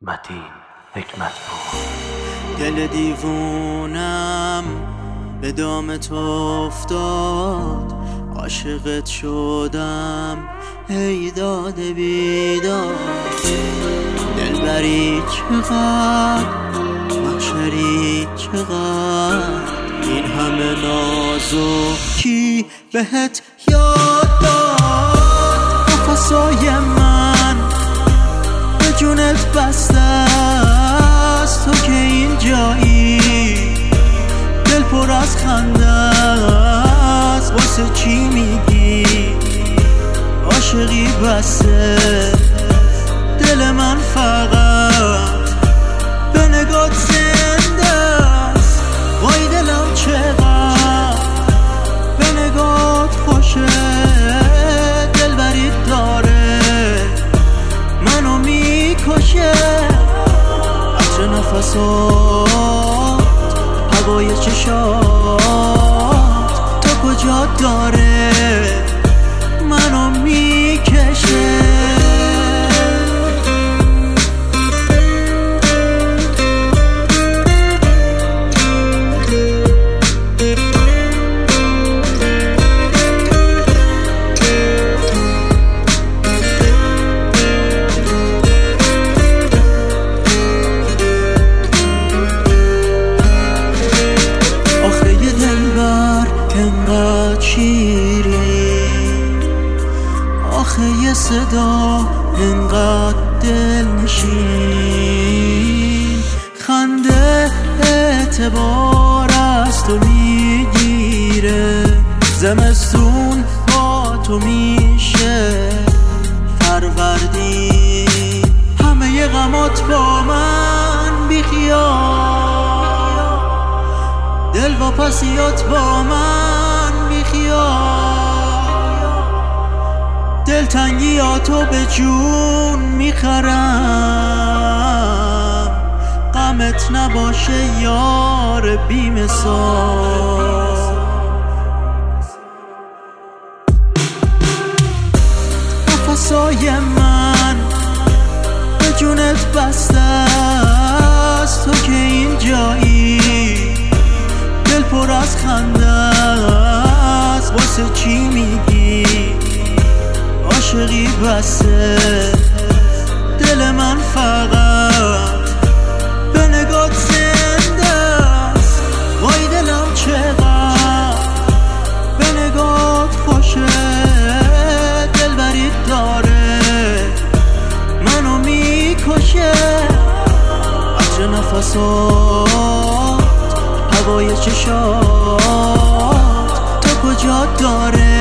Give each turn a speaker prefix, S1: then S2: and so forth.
S1: متین حکمتپور.
S2: دل دیوونم به دام تو افتاد، عاشقت شدم ای داد بیداد. دلبری چقدر، محشری چقدر، این همه نازکی بهت یاد داد. نفسای من به جونت بسته است، تو که این جایی دل پر از خنده است. واسه چی میگی عاشقی بسته؟ دل من فقط به نگات زنده است. وای دلم چقدر به نگات خوشه، دلبری داره منو میکشه. عطر نفسات، هوای چشات، تو کجا داره منو میکشه. آخه یه صدا انقدر دلنشین، خنده اعتبار از تو میگیره. زمستون با تو میشه فروردین، همه غمات با من بیخیال، دل واپسیات با من بیخیال. دلتنگیاتو به جون میخرم، غمت نباشه یار بی‌مثال. نفسای من به جونت بسته است، تو که این جایی دل پر از خنده است. واسه چی میگی عاشقی بسته؟ دل من فقط به نگات زنده است. وای دلم چقدر به نگات خوشه، دلبری داره منو میکشه. عطر نفسات، هوای چشات، تو کجا داره